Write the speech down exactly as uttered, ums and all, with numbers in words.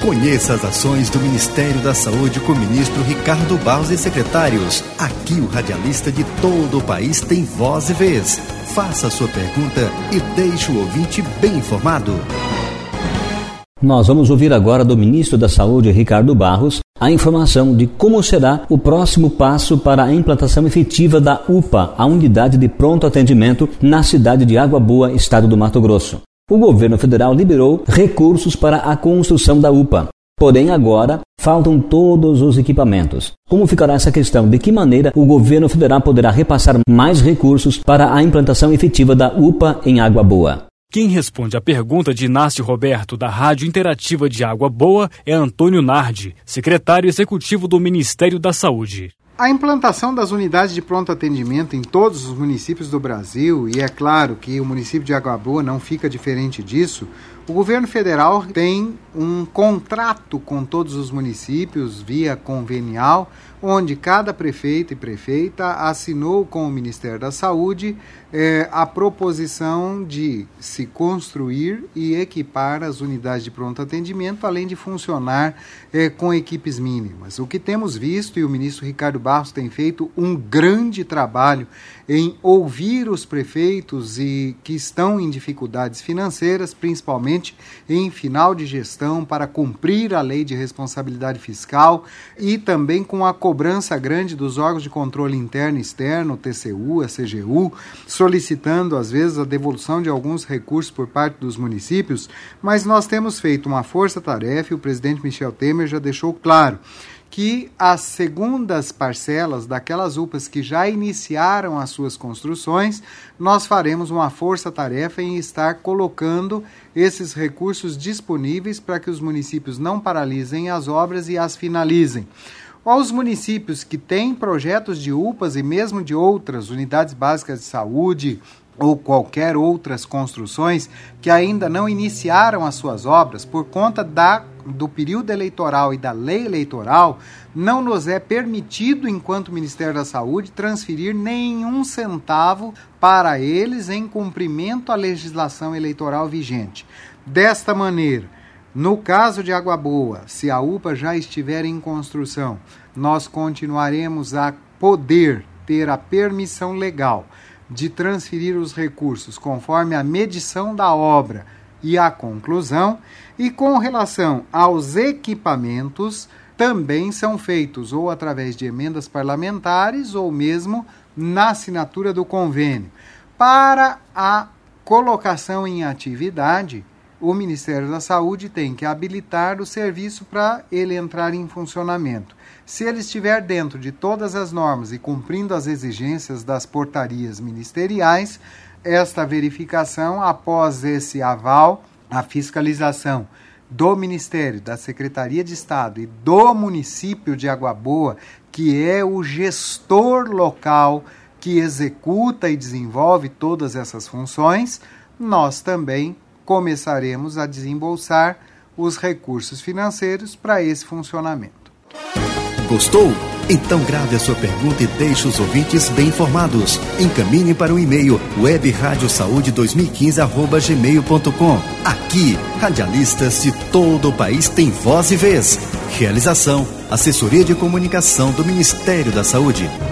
Conheça as ações do Ministério da Saúde com o ministro Ricardo Barros e secretários. Aqui o radialista de todo o país tem voz e vez. Faça a sua pergunta e deixe o ouvinte bem informado. Nós vamos ouvir agora do ministro da Saúde, Ricardo Barros, a informação de como será o próximo passo para a implantação efetiva da U P A, a Unidade de Pronto Atendimento, na cidade de Água Boa, estado do Mato Grosso. O governo federal liberou recursos para a construção da U P A. Porém, agora, faltam todos os equipamentos. Como ficará essa questão? De que maneira o governo federal poderá repassar mais recursos para a implantação efetiva da U P A em Água Boa? Quem responde à pergunta de Inácio Roberto, da Rádio Interativa de Água Boa, é Antônio Nardi, secretário executivo do Ministério da Saúde. A implantação das unidades de pronto atendimento em todos os municípios do Brasil, e é claro que o município de Água Boa não fica diferente disso, o governo federal tem um contrato com todos os municípios via convenial, onde cada prefeito e prefeita assinou com o Ministério da Saúde eh, a proposição de se construir e equipar as unidades de pronto atendimento, além de funcionar eh, com equipes mínimas. O que temos visto, e o ministro Ricardo Barros tem feito um grande trabalho em ouvir os prefeitos e que estão em dificuldades financeiras, principalmente em final de gestão, para cumprir a lei de responsabilidade fiscal e também com a cobrança grande dos órgãos de controle interno e externo, o T C U, a C G U, solicitando às vezes a devolução de alguns recursos por parte dos municípios, mas nós temos feito uma força-tarefa e o presidente Michel Temer já deixou claro que as segundas parcelas daquelas U P As que já iniciaram as suas construções, nós faremos uma força-tarefa em estar colocando esses recursos disponíveis para que os municípios não paralisem as obras e as finalizem. Aos municípios que têm projetos de U P As e mesmo de outras unidades básicas de saúde ou qualquer outras construções que ainda não iniciaram as suas obras por conta da, do período eleitoral e da lei eleitoral, não nos é permitido, enquanto Ministério da Saúde, transferir nenhum centavo para eles em cumprimento à legislação eleitoral vigente. Desta maneira, no caso de Água Boa, se a U P A já estiver em construção, nós continuaremos a poder ter a permissão legal de transferir os recursos conforme a medição da obra e a conclusão, e com relação aos equipamentos, também são feitos ou através de emendas parlamentares ou mesmo na assinatura do convênio. Para a colocação em atividade, o Ministério da Saúde tem que habilitar o serviço para ele entrar em funcionamento. Se ele estiver dentro de todas as normas e cumprindo as exigências das portarias ministeriais, esta verificação, após esse aval, a fiscalização do Ministério, da Secretaria de Estado e do município de Água Boa, que é o gestor local que executa e desenvolve todas essas funções, nós também começaremos a desembolsar os recursos financeiros para esse funcionamento. Gostou? Então grave a sua pergunta e deixe os ouvintes bem informados. Encaminhe para o e-mail web rádio saúde dois mil e quinze arroba gmail ponto com. Aqui, radialistas de todo o país têm voz e vez. Realização: Assessoria de Comunicação do Ministério da Saúde.